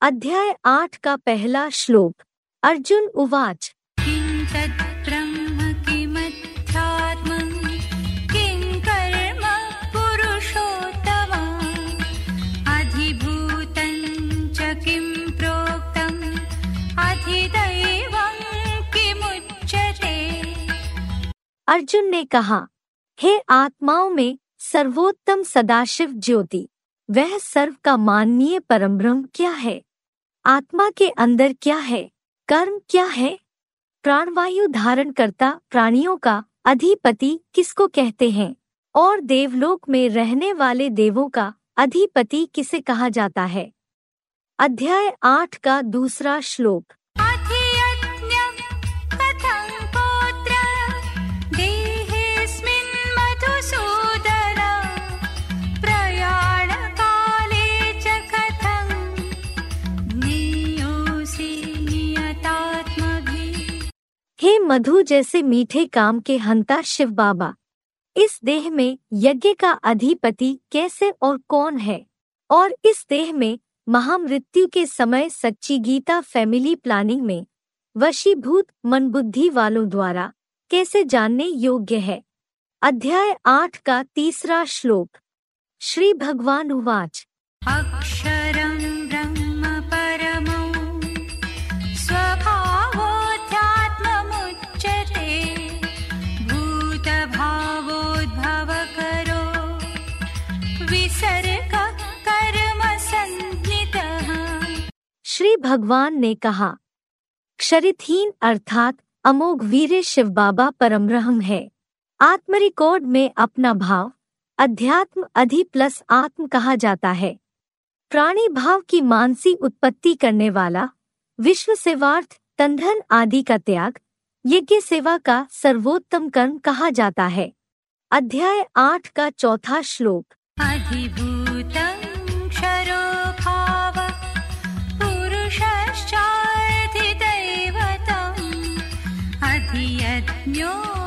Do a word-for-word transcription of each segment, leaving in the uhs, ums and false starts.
अध्याय आठ का पहला श्लोक। अर्जुन उवाच। किं तद्ब्रह्म किमध्यात्मं किं कर्म पुरुषोत्तम अधिभूतं च किं प्रोक्तम् अधिदैवं किमुच्यते। अर्जुन ने कहा, हे आत्माओं में सर्वोत्तम सदाशिव ज्योति, वह सर्व का माननीय परमब्रह्म क्या है? आत्मा के अंदर क्या है? कर्म क्या है? प्राणवायु धारण करता प्राणियों का अधिपति किसको कहते हैं? और देवलोक में रहने वाले देवों का अधिपति किसे कहा जाता है? अध्याय आठ का दूसरा श्लोक। हे मधु जैसे मीठे काम के हंता शिव बाबा, इस देह में यज्ञ का अधिपति कैसे और कौन है? और इस देह में महामृत्यु के समय सच्ची गीता फैमिली प्लानिंग में वशीभूत मन बुद्धि वालों द्वारा कैसे जानने योग्य है? अध्याय आठ का तीसरा श्लोक। श्री भगवान उवाच। अक्षरं ब्रह्म परमौ श्री भगवान ने कहा, क्षरितहीन अर्थात अमोघ वीर शिव बाबा परमब्रह्म है। आत्म रिकॉर्ड में अपना भाव अध्यात्म अधि प्लस आत्म कहा जाता है। प्राणी भाव की मानसी उत्पत्ति करने वाला, विश्व सेवार्थ तंधन आदि का त्याग यज्ञ सेवा का सर्वोत्तम कर्म कहा जाता है। अध्याय आठ का चौथा श्लोक। अधिभूतं क्षरो भाव पुरुषश्चाधिदैवतम् अधियज्ञोऽहमेवात्र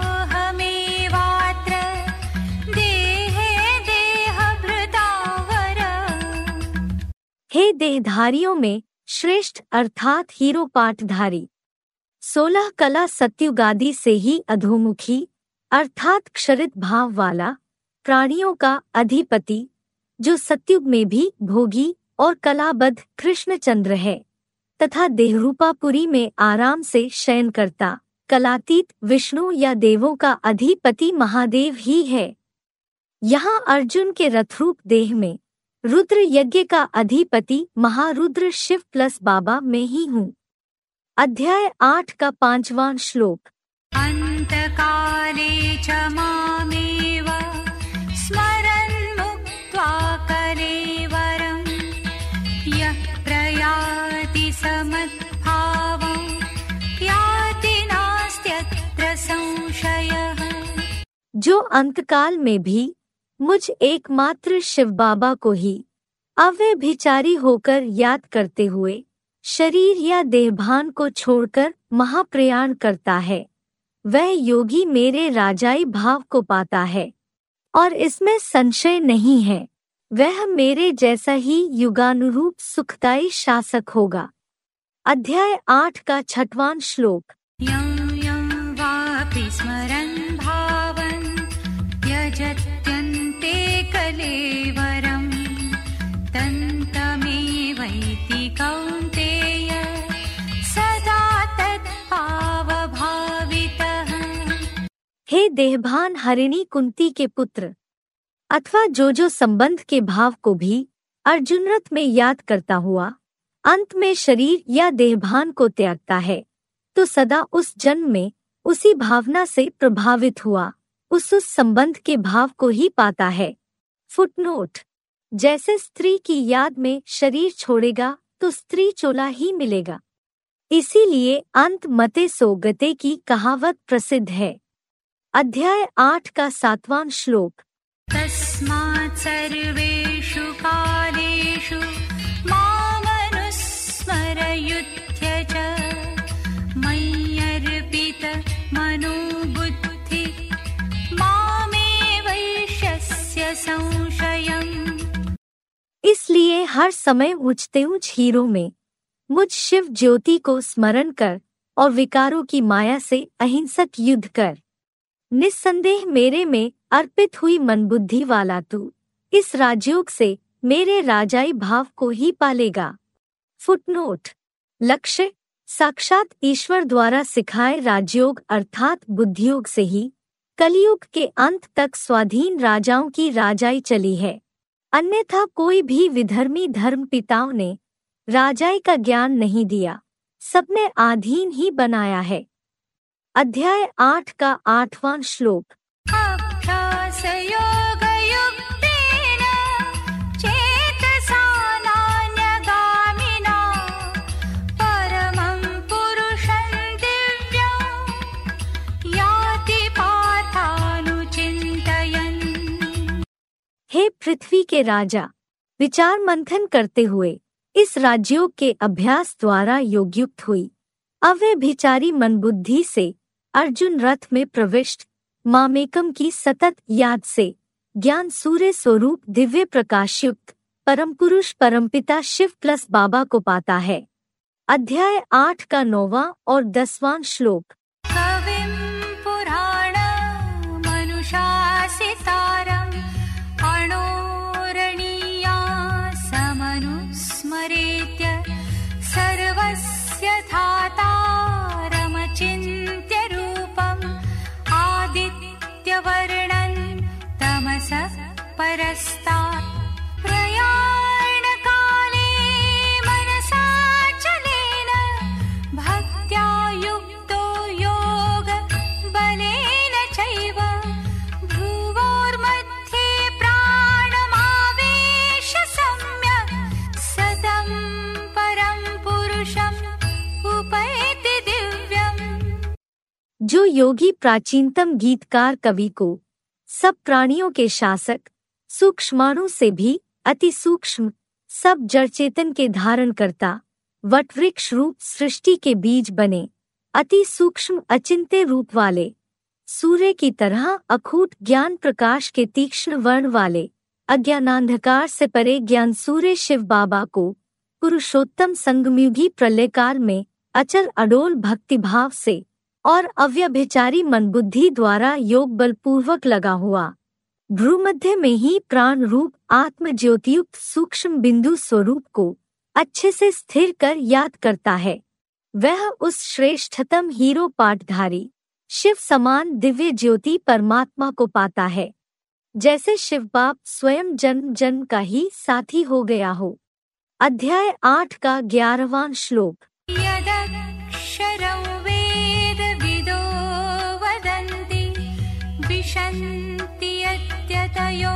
देहे देहभृतावर। हे देहधारियों में श्रेष्ठ अर्थात हीरो पाठधारी, सोलह कला सत्युगादि से ही अधोमुखी अर्थात क्षरित भाव वाला प्राणियों का अधिपति, जो सत्युग में भी भोगी और कलाबद्ध कृष्णचंद्र है तथा देहरूपापुरी में आराम से शयन करता कलातीत विष्णु या देवों का अधिपति महादेव ही है। यहाँ अर्जुन के रथरूप देह में रुद्र यज्ञ का अधिपति महारुद्र शिव प्लस बाबा में ही हूँ। अध्याय आठ का पांचवां श्लोक। अंतकाले च मामेव स्मरन् मुक्त्वा कलेवरं यः प्रयाति समद्भावं याति नास्त्यत्र संशयः। जो अंतकाल में भी मुझ एकमात्र शिव बाबा को ही अव्यभिचारी होकर याद करते हुए शरीर या देहभान को छोड़कर महाप्रयाण करता है, वह योगी मेरे राजाई भाव को पाता है और इसमें संशय नहीं है, वह मेरे जैसा ही युगानुरूप सुखदायी शासक होगा। अध्याय आठ का छठवां श्लोक। यं यं वापि स्मरन् भावन् त्यजत्यन्ते कलेवरं तन्तमेवैति कौन्तेय सदा तत्भावभावितः। हे देहभान हरिणी कुंती के पुत्र, अथवा जो जो संबंध के भाव को भी अर्जुनरथ में याद करता हुआ अंत में शरीर या देहभान को त्यागता है, तो सदा उस जन्म में उसी भावना से प्रभावित हुआ उस उस संबंध के भाव को ही पाता है। फुटनोट। जैसे स्त्री की याद में शरीर छोड़ेगा तो स्त्री चोला ही मिलेगा, इसीलिए अंत मते सो गते की कहावत प्रसिद्ध है। अध्याय आठ का सातवां श्लोक। तस्मात् सर्वेषु कालेषु मामनुस्मरयुध्य च मय्यर्पित मनो बुद्धि मामे वैश्यस्य संशयम्। इसलिए हर समय ऊंचते ऊंच हीरो में मुझ शिव ज्योति को स्मरण कर और विकारों की माया से अहिंसक युद्ध कर। निस्संदेह मेरे में अर्पित हुई मनबुद्धि वाला तू इस राजयोग से मेरे राजाई भाव को ही पालेगा। फुटनोट: लक्ष्य साक्षात ईश्वर द्वारा सिखाए राजयोग अर्थात बुद्धियोग से ही कलियुग के अंत तक स्वाधीन राजाओं की राजाई चली है, अन्यथा कोई भी विधर्मी धर्म पिताओं ने राजाई का ज्ञान नहीं दिया, सबने आधीन ही बनाया है। अध्याय आठ का आठवां श्लोक। हे पृथ्वी के राजा, विचार मंथन करते हुए इस राजयोग के अभ्यास द्वारा योगयुक्त हुई अव्यभिचारी मनबुद्धि से अर्जुन रथ में प्रविष्ट मामेकम की सतत याद से ज्ञान सूर्य स्वरूप दिव्य प्रकाशयुक्त परम पुरुष परमपिता शिव प्लस बाबा को पाता है। अध्याय आठ का नौवां और दसवां श्लोक। कविं पुराणं मनुषासितारं अणोरणीया समनुस्मरेत्य सर्वस्य धातारमचिन्त्य रूपम् आदित्यवर्णं तमसः परस्तात् प्रयाणकाले मनसाचलेन भक्त्या युक्तो योगबलेन चैव भ्रुवोर्मध्ये प्राणमावेश्य सम्यक् सतं परं पुरुषम् उपैति दिव्यम्। जो योगी प्राचीनतम गीतकार कवि को सब प्राणियों के शासक सूक्ष्माणु से भी अति सूक्ष्म सब जड़चेतन के धारण करता वटवृक्ष रूप सृष्टि के बीज बने अति सूक्ष्म अचिंत्य रूप वाले सूर्य की तरह अखूट ज्ञान प्रकाश के तीक्ष्ण वर्ण वाले अज्ञानांधकार से परे ज्ञान सूर्य शिव बाबा को पुरुषोत्तम संगमयुगी प्रलयकाल में अचल अडोल भक्तिभाव से और अव्यभिचारी मनबुद्धि द्वारा योग बलपूर्वक लगा हुआ भ्रूमध्य में ही प्राण रूप आत्म ज्योतियुक्त सूक्ष्म बिंदु स्वरूप को अच्छे से स्थिर कर याद करता है, वह उस श्रेष्ठतम हीरो पाठधारी शिव समान दिव्य ज्योति परमात्मा को पाता है, जैसे शिव बाप स्वयं जन्म जन्म का ही साथी हो गया हो। अध्याय आठ का ग्यारहवां श्लोक। यदक्षरं वेदविदो वदन्ति विशन्ति यद्यतयो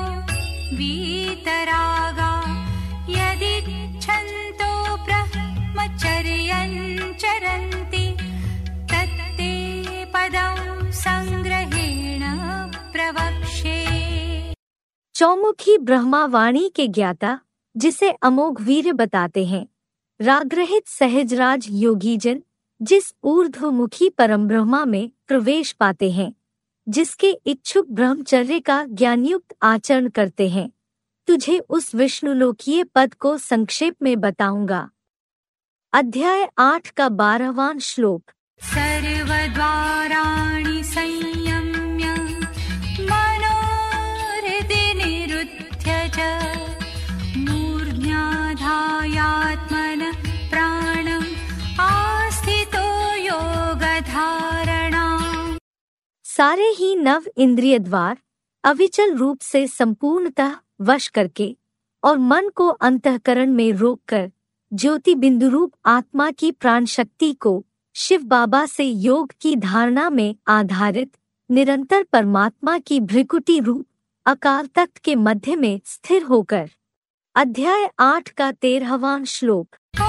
वीतरागा यदिच्छन्तो ब्रह्मचर्यं चरन्ति तत्ते पदं संग्रहेण प्रवक्ष्ये। चौमुखी ब्रह्मावाणी के ज्ञाता जिसे अमोघ वीर्य बताते हैं, रागरहित सहजराज योगीजन जिस ऊर्ध्वमुखी परमब्रह्मा में प्रवेश पाते हैं, जिसके इच्छुक ब्रह्मचर्य का ज्ञानयुक्त आचरण करते हैं, तुझे उस विष्णुलोकीय पद को संक्षेप में बताऊंगा। अध्याय आठ का बारहवां श्लोक। सर्वद्वाराणि संयम्य मनोहृदि निरुध्य च मूर्ध्याधायात्मनः प्राणम् आस्थितो योगधारणा। सारे ही नव इंद्रिय द्वार अविचल रूप से संपूर्णतः वश करके और मन को अंतःकरण में रोककर ज्योति बिंदु रूप आत्मा की प्राण शक्ति को शिव बाबा से योग की धारणा में आधारित निरंतर परमात्मा की भ्रिकुटी रूप अकाल तख्त के मध्य में स्थिर होकर। अध्याय आठ का तेरहवां श्लोक।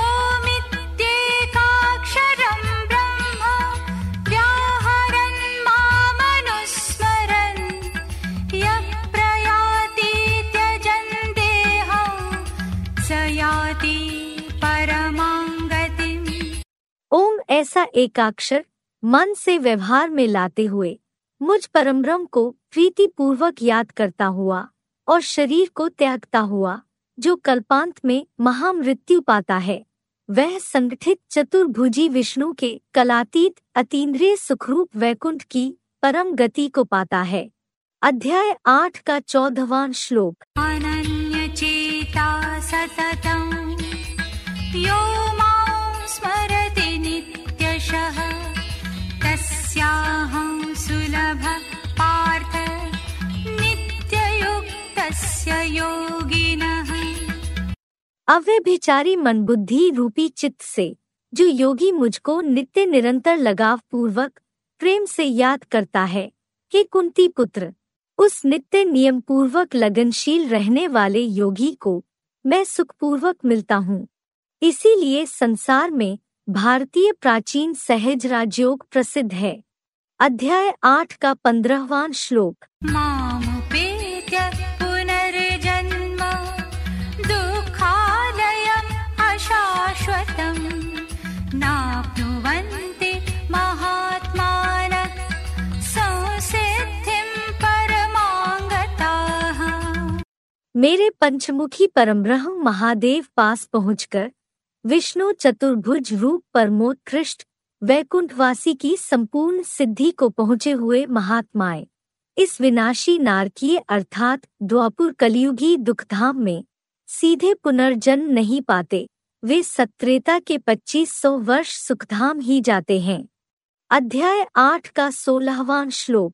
ओमित्येकाक्षरं ब्रह्म व्याहरन् मामनुस्मरन् यः प्रयाति त्यजन् देहं स याति परमां गतिम्। ओम ऐसा एकाक्षर मन से व्यवहार में लाते हुए मुझ परमब्रह्म को प्रीति पूर्वक याद करता हुआ और शरीर को त्यागता हुआ जो कल्पांत में महामृत्यु पाता है, वह संगठित चतुर्भुजी विष्णु के कलातीत अतीन्द्रिय सुखरूप वैकुंठ की परम गति को पाता है। अध्याय आठ का चौदहवां श्लोक। अनन्य चेता सततं यो मां स्मरति नित्यशः तस्याहं सुलभ पार्थ नित्ययुक्तस्य योगिनः। अव्यभिचारी मन बुद्धि रूपी चित्त से जो योगी मुझको नित्य निरंतर लगाव पूर्वक प्रेम से याद करता है, कि कुंती पुत्र, उस नित्य नियम पूर्वक लगनशील रहने वाले योगी को मैं सुखपूर्वक मिलता हूँ। इसीलिए संसार में भारतीय प्राचीन सहज राजयोग प्रसिद्ध है। अध्याय आठ का पंद्रहवां श्लोक। मामुपेत्य पुनर्जन्म दुःखालयम् अशाश्वतम् नाप्नुवन्ति महात्मानः संसिद्धिं परमांगताः। मेरे पंचमुखी परमब्रह्म महादेव पास पहुंचकर विष्णु चतुर्भुज रूप परमोत्कृष्ट वैकुंठवासी की संपूर्ण सिद्धि को पहुँचे हुए महात्माएं इस विनाशी नारकीय अर्थात द्वापुर कलियुगी दुखधाम में सीधे पुनर्जन्म नहीं पाते, वे सत्रेता के पच्चीस सौ वर्ष सुखधाम ही जाते हैं। अध्याय आठ का सोलहवां श्लोक।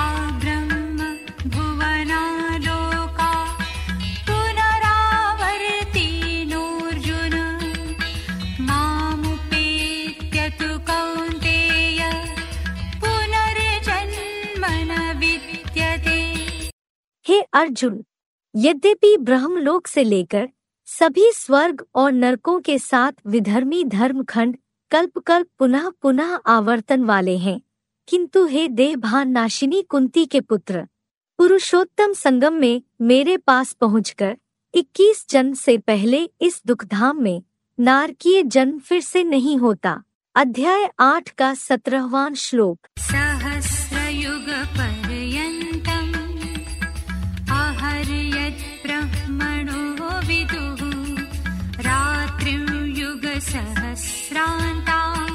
हे अर्जुन, यद्यपि ब्रह्मलोक से लेकर सभी स्वर्ग और नरकों के साथ विधर्मी धर्मखंड कल्प कल्प पुनः पुनः आवर्तन वाले हैं, किंतु हे देहभान नाशिनी कुंती के पुत्र, पुरुषोत्तम संगम में मेरे पास पहुंचकर इक्कीस जन्म से पहले इस दुखधाम में नारकीय जन्म फिर से नहीं होता। अध्याय आठ का सत्रहवां श्लोक। सहस्रयुग पर्यन्तम् अहर्यत् ब्रह्मणो विदुः रात्रिं युग सहस्रान्तां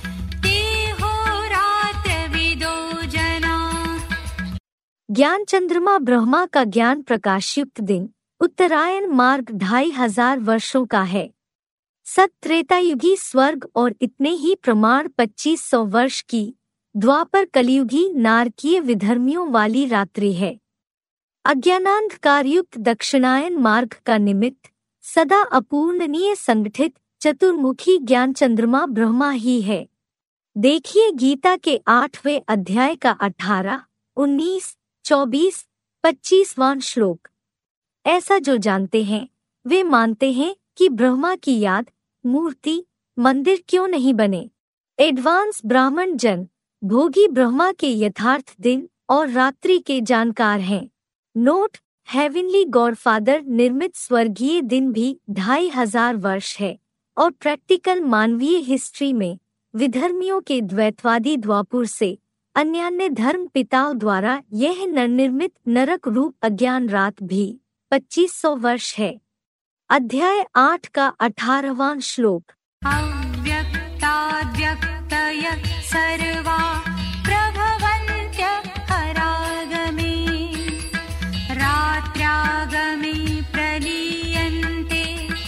देहोरात्रविदो जनाः। ज्ञान चंद्रमा ब्रह्मा का ज्ञान प्रकाशयुक्त दिन उत्तरायण मार्ग ढाई हजार वर्षों का है। सत्रेतायुगी स्वर्ग और इतने ही प्रमाण पच्चीस सौ वर्ष की द्वापर कलियुगी नारकीय विधर्मियों वाली रात्रि है। अज्ञानांधकारयुक्त दक्षिणायन मार्ग का निमित्त सदा अपूर्णनीय संगठित चतुर्मुखी ज्ञान चंद्रमा ब्रह्मा ही है। देखिए गीता के आठवें अध्याय का अठारह, उन्नीस, चौबीस, पच्चीसवां श्लोक। ऐसा जो जानते हैं वे मानते हैं कि ब्रह्मा की याद मूर्ति मंदिर क्यों नहीं बने। एडवांस ब्राह्मण जन भोगी ब्रह्मा के यथार्थ दिन और रात्रि के जानकार हैं। नोट, हेवनली गॉडफादर निर्मित स्वर्गीय दिन भी ढाई हजार वर्ष है और प्रैक्टिकल मानवीय हिस्ट्री में विधर्मियों के द्वैतवादी द्वापुर से अन्यान्य धर्म पिताओं द्वारा यह नवनिर्मित नरक रूप अज्ञान रात भी पच्चीस सौ वर्ष है। अध्याय आठ का अठारहवां श्लोक। अव्यक्ताद्व्यक्तय सर्वा प्रभवन्त्य परागमे रात्र्यागमे प्रलीयन्ते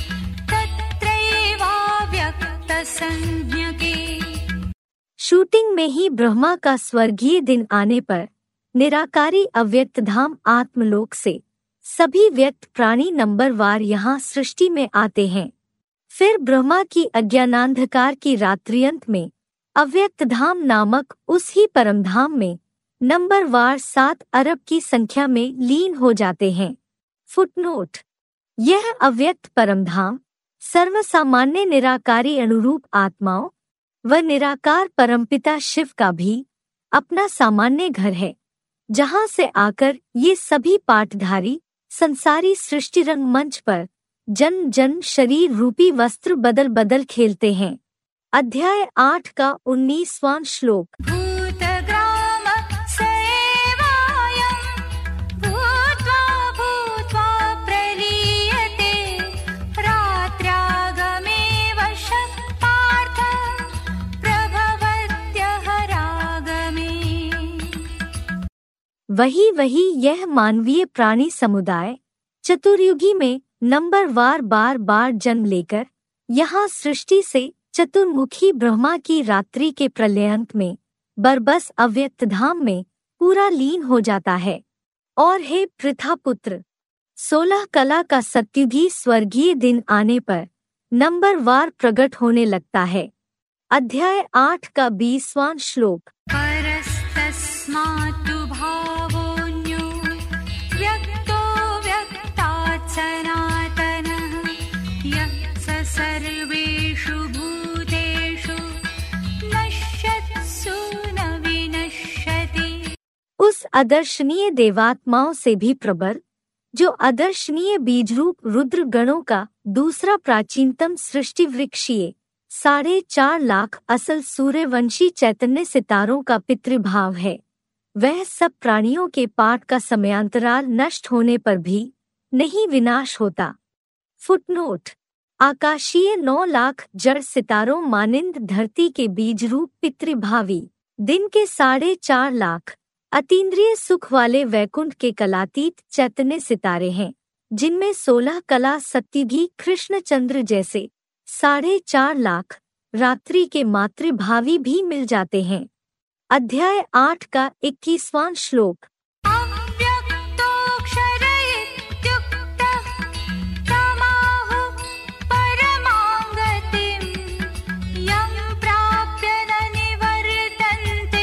तत्रैवाव्यक्तसंज्ञके। शूटिंग में ही ब्रह्मा का स्वर्गीय दिन आने पर निराकारी अव्यक्त धाम आत्मलोक से सभी व्यक्त प्राणी नंबरवार यहाँ सृष्टि में आते हैं। फिर ब्रह्मा की अज्ञानांधकार की रात्रियंत में अव्यक्त धाम नामक उस ही परमधाम में नंबरवार सात अरब की संख्या में लीन हो जाते हैं। फुटनोट, यह अव्यक्त परमधाम सर्वसामान्य निराकारी अनुरूप आत्माओं व निराकार परमपिता शिव का भी अपना सामान्य घर है, जहाँ से आकर ये सभी पाठधारी संसारी सृष्टि रंग मंच पर जन्म जन्म शरीर रूपी वस्त्र बदल बदल खेलते हैं। अध्याय आठ का उन्नीसवां श्लोक। भूतग्राम सेवायं भूत्वा भूत्वा प्रलीयते रात्र्यागमे वशः वही वही यह मानवीय प्राणी समुदाय चतुर्युगी में नंबर वार बार बार जन्म लेकर यहाँ सृष्टि से चतुर्मुखी ब्रह्मा की रात्रि के प्रलयांत में बरबस अव्यक्त धाम में पूरा लीन हो जाता है। और हे पृथापुत्र, सोलह कला का सत्युगी स्वर्गीय दिन आने पर नंबर वार प्रकट होने लगता है। अध्याय आठ का बीसवां श्लोक। परस्तस्मात् भावोऽन्यो व्यक्तो व्यक्तात् सनातनः यः स सर्वेषु भूतेषु नश्यत्सु न विनश्यति। उस अदर्शनीय देवात्माओं से भी प्रबल, जो अदर्शनीय बीजरूप रुद्र गणों का दूसरा प्राचीनतम सृष्टि वृक्षीय साढ़े चार लाख असल सूर्यवंशी चैतन्य सितारों का पितृभाव है, वह सब प्राणियों के पाठ का समयांतराल नष्ट होने पर भी नहीं विनाश होता। फुटनोट। आकाशीय नौ लाख जड़ सितारों मानिंद धरती के बीजरूप पितृभावी दिन के साढ़े चार लाख अतीन्द्रिय सुख वाले वैकुंठ के कलातीत चैतन्य सितारे हैं, जिनमें सोलह कला सत्युगी कृष्णचंद्र जैसे साढ़े चार लाख रात्रि के मातृभावी भी मिल जाते हैं। अध्याय आठ का इक्कीसवां श्लोक। अव्यक्तोऽक्षर इत्युक्तः तमाहुः परमां गतिं यं प्राप्य न निवर्तन्ते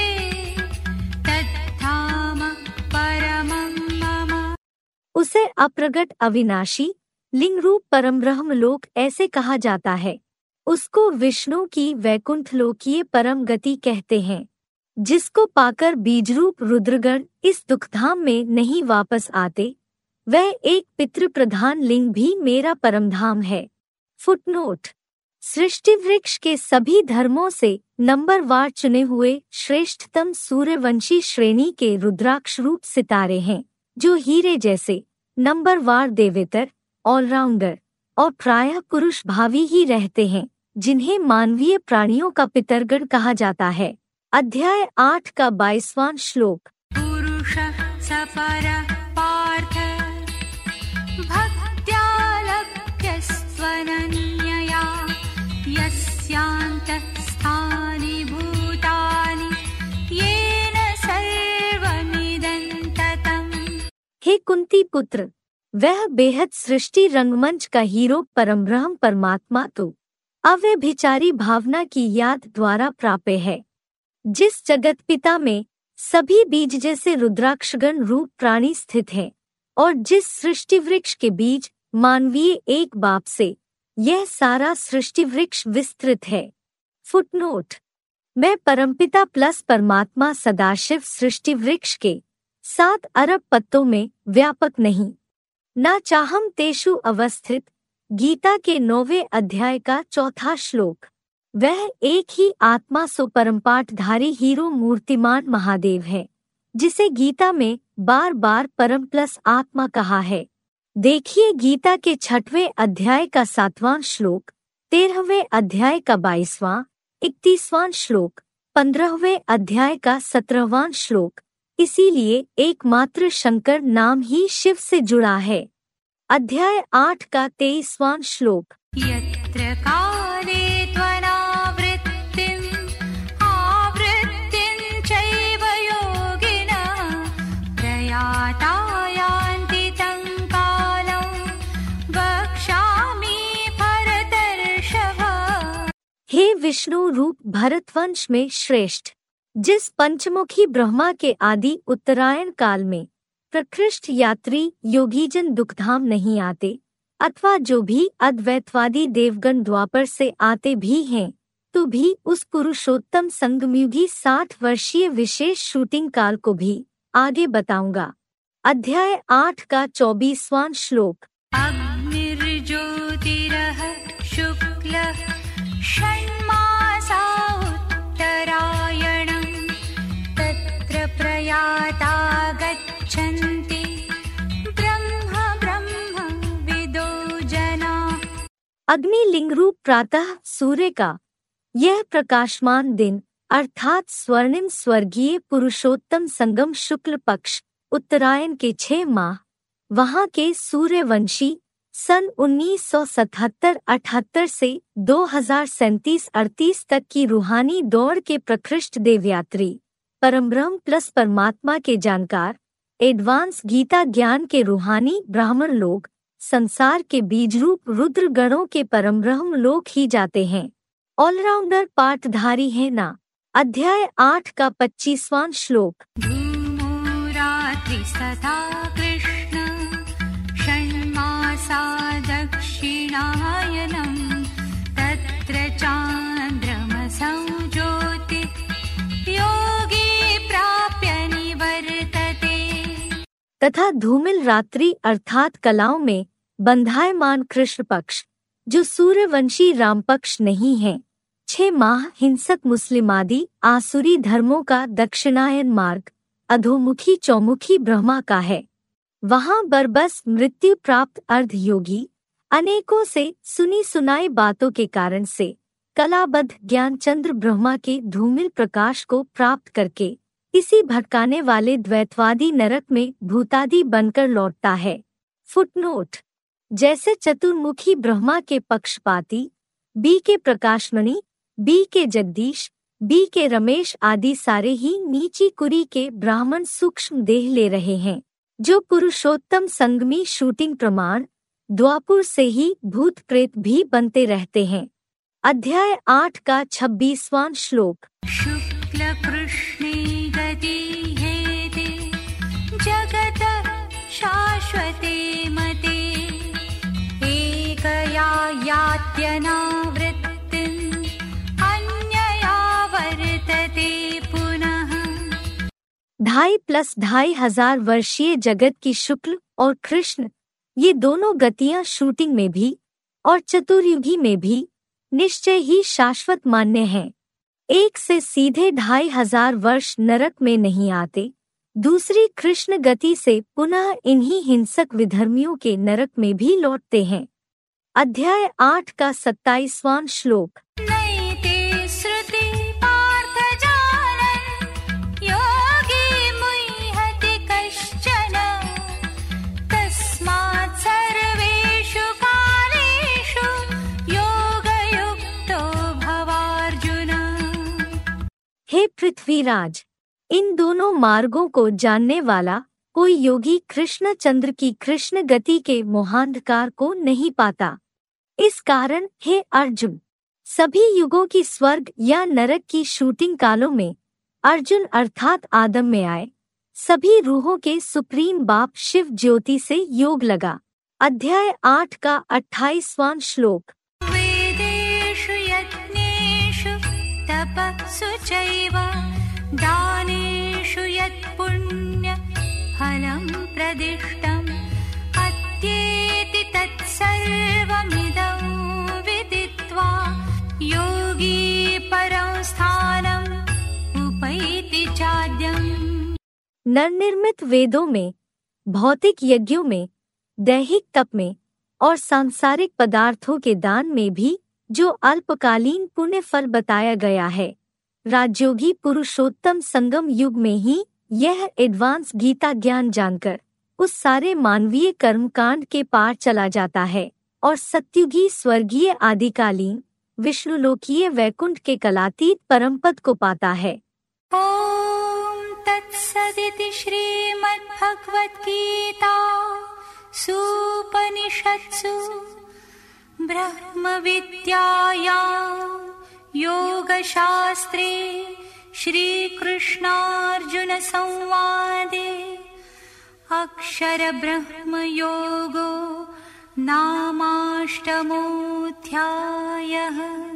तद्धाम परमं मम। उसे अप्रगट अविनाशी लिंग रूप परम ब्रह्म लोक ऐसे कहा जाता है। उसको विष्णु की वैकुंठ लोकीय परम गति कहते हैं, जिसको पाकर बीजरूप रुद्रगण इस दुखधाम में नहीं वापस आते। वह एक पितृ प्रधान लिंग भी मेरा परमधाम है। फुटनोट। सृष्टि वृक्ष के सभी धर्मों से नंबरवार चुने हुए श्रेष्ठतम सूर्यवंशी श्रेणी के रुद्राक्ष रूप सितारे हैं, जो हीरे जैसे नंबरवार देवेतर, ऑलराउंडर और प्रायः पुरुष भावी ही रहते हैं, जिन्हें मानवीय प्राणियों का पितरगण कहा जाता है। अध्याय आठ का बाईसवां श्लोक। पुरुषः सपरः पार्थ भक्त्या लभ्यस्त्वनन्यया यस्यान्तःस्थानि भूतानि येन सर्वमिदं ततम्। हे कुंती पुत्र, वह बेहद सृष्टि रंगमंच का हीरो परमब्रह्म परमात्मा तो अव्यभिचारी भावना की याद द्वारा प्राप्य है, जिस जगत पिता में सभी बीज जैसे रुद्राक्षगण रूप प्राणी स्थित हैं, और जिस सृष्टि वृक्ष के बीज मानवीय एक बाप से यह सारा सृष्टि वृक्ष विस्तृत है। फुटनोट। मैं परमपिता प्लस परमात्मा सदाशिव सृष्टि वृक्ष के सात अरब पत्तों में व्यापक नहीं, न चाहम तेषु अवस्थित। गीता के नौवें अध्याय का चौथा श्लोक। वह एक ही आत्मा सो परमपाठधारी हीरो मूर्तिमान महादेव है, जिसे गीता में बार बार परम प्लस आत्मा कहा है। देखिए गीता के छठवें अध्याय का सातवां श्लोक, तेरहवें अध्याय का बाईसवां, इकतीसवां श्लोक, पंद्रहवें अध्याय का सत्रहवां श्लोक। इसीलिए एकमात्र शंकर नाम ही शिव से जुड़ा है। अध्याय आठ का तेईसवां श्लोक। यत्र काले त्वनावृत्तिम् आवृत्तिं चैव योगिनः प्रयाता यान्ति तं कालं वक्ष्यामि भरतर्षभ। हे विष्णु रूप भरतवंश में श्रेष्ठ, जिस पंचमुखी ब्रह्मा के आदि उत्तरायण काल में प्रकृष्ट यात्री योगीजन दुखधाम नहीं आते, अथवा जो भी अद्वैतवादी देवगण द्वापर से आते भी हैं, तो भी उस पुरुषोत्तम संगमयुगी साठ वर्षीय विशेष शूटिंग काल को भी आगे बताऊंगा। अध्याय आठ का चौबीसवां श्लोक। अग्निर्ज्योतिरः शुक्लः षण्मासा उत्तरायणं तत्र प्रयाता गच्छन्ति ब्रह्म ब्रह्म विदो जना। अग्नि लिंग रूप प्रातः सूर्य का यह प्रकाशमान दिन अर्थात स्वर्णिम स्वर्गीय पुरुषोत्तम संगम शुक्ल पक्ष उत्तरायण के छह माह वहां के सूर्यवंशी सन उन्नीस सौ सतहत्तर अठहत्तर से दो हज़ार सैंतीस अड़तीस तक की रूहानी दौड़ के प्रकृष्ट देवयात्री परमब्रह्म प्लस परमात्मा के जानकार एडवांस गीता ज्ञान के रूहानी ब्राह्मण लोग संसार के बीजरूप रुद्र गणों के परमब्रह्म लोग ही जाते हैं। ऑलराउंडर पाठधारी है ना। अध्याय आठ का पच्चीसवां श्लोक। कृष्ण षण्मासा दक्षिणायनं तत्र चान्द्रमसौ ज्योति योगी प्राप्य निवर्तते। तथा धूमिल रात्रि अर्थात कलाओं में बंधायमान कृष्ण पक्ष जो सूर्यवंशी राम पक्ष नहीं है, छह माह हिंसक मुस्लिमादि आसुरी धर्मों का दक्षिणायन मार्ग अधोमुखी चौमुखी ब्रह्मा का है। वहां बरबस मृत्यु प्राप्त अर्ध योगी अनेकों से सुनी सुनाई बातों के कारण से कलाबद्ध ज्ञानचंद्र ब्रह्मा के धूमिल प्रकाश को प्राप्त करके इसी भटकाने वाले द्वैतवादी नरक में भूतादि बनकर लौटता है। फुटनोट। जैसे चतुर्मुखी ब्रह्मा के पक्षपाती बी के प्रकाशमणि, बी के जगदीश, बी के रमेश आदि सारे ही नीची कुरी के ब्राह्मण सूक्ष्म देह ले रहे हैं, जो पुरुषोत्तम संगमी शूटिंग प्रमाण द्वापुर से ही भूत प्रेत भी बनते रहते हैं। अध्याय आठ का छब्बीसवां श्लोक। शुक्ल कृष्णे गति हेते जगत शाश्वते मते एकया यात्यनावृत्तिम् अन्यया वर्तते पुनः। ढाई प्लस ढाई हजार वर्षीय जगत की शुक्ल और कृष्ण ये दोनों गतियां शूटिंग में भी और चतुर्युगी में भी निश्चय ही शाश्वत मान्य हैं। एक से सीधे ढाई हजार वर्ष नरक में नहीं आते, दूसरी कृष्ण गति से पुनः इन्हीं हिंसक विधर्मियों के नरक में भी लौटते हैं। अध्याय आठ का सत्ताईसवां श्लोक। नैते श्रुति पार्थ जानन् योगी मुह्यति कश्चन तस्मात् सर्वेषु कालेषु योगयुक्तो भवार्जुन। हे पृथ्वीराज, इन दोनों मार्गों को जानने वाला कोई योगी कृष्ण चंद्र की कृष्ण गति के मोहांधकार को नहीं पाता। इस कारण हे अर्जुन, सभी युगों की स्वर्ग या नरक की शूटिंग कालों में अर्जुन अर्थात आदम में आए सभी रूहों के सुप्रीम बाप शिव ज्योति से योग लगा। अध्याय आठ का अट्ठाईसवां श्लोक। वेदेषु यज्ञेषु तपस्सु चैव दानेषु यत् पुण्य फलं प्रदिष्टम् अत्येति तत्सर्वमिदं विदित्वा योगी परं स्थानम् उपैति चाद्यम्। नवनिर्मित वेदों में, भौतिक यज्ञों में, दैहिक तप में और सांसारिक पदार्थों के दान में भी जो अल्पकालीन पुण्य फल बताया गया है, राजयोगी पुरुषोत्तम संगम युग में ही यह एडवांस गीता ज्ञान जानकर उस सारे मानवीय कर्मकांड के पार चला जाता है और सत्युगी स्वर्गीय आदिकालीन विष्णुलोकीय वैकुंठ के कलातीत परमपद को पाता है। ओम तत्सदिति श्रीमद्भगवद्गीता सूपनिषत्सु ब्रह्म विद्यायां योगशास्त्रे श्रीकृष्णार्जुन संवादे अक्षर ब्रह्म योगो नामाष्टमोऽध्यायः।